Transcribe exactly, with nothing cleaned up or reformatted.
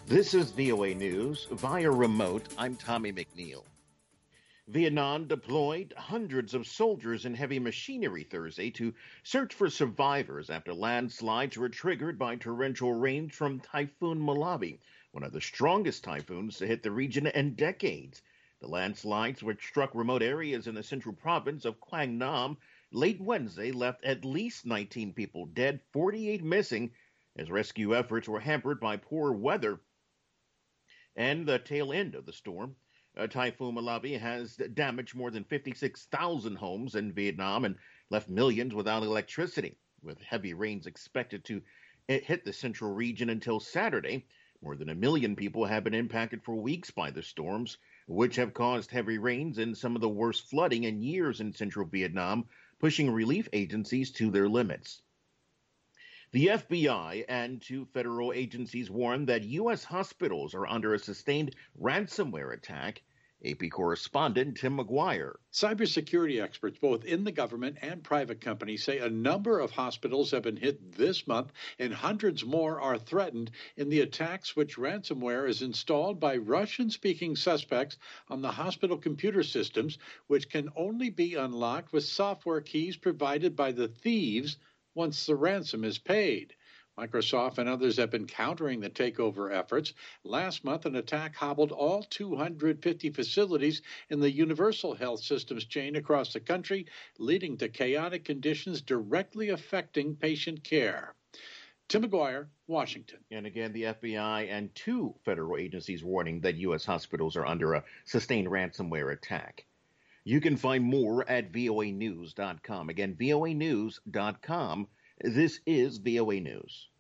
This is V O A News. Via remote, I'm Tommy McNeil. Vietnam deployed hundreds of soldiers and heavy machinery Thursday to search for survivors after landslides were triggered by torrential rains from Typhoon Malawi, one of the strongest typhoons to hit the region in decades. The landslides, which struck remote areas in the central province of Quang Nam late Wednesday, left at least nineteen people dead, forty-eight missing, as rescue efforts were hampered by poor weather and the tail end of the storm. Uh, Typhoon Malawi has damaged more than fifty-six thousand homes in Vietnam and left millions without electricity. With heavy rains expected to hit the central region until Saturday, more than a million people have been impacted for weeks by the storms, which have caused heavy rains and some of the worst flooding in years in central Vietnam, pushing relief agencies to their limits. The F B I and two federal agencies warn that U S hospitals are under a sustained ransomware attack. A P correspondent Tim McGuire. Cybersecurity experts, both in the government and private companies, say a number of hospitals have been hit this month and hundreds more are threatened in the attacks which ransomware is installed by Russian-speaking suspects on the hospital computer systems, which can only be unlocked with software keys provided by the thieves once the ransom is paid. Microsoft and others have been countering the takeover efforts. Last month, an attack hobbled all two hundred fifty facilities in the Universal Health Systems chain across the country, leading to chaotic conditions directly affecting patient care. Tim McGuire, Washington. And again, the F B I and two federal agencies warning that U S hospitals are under a sustained ransomware attack. You can find more at V O A news dot com. Again, V O A news dot com. This is V O A News.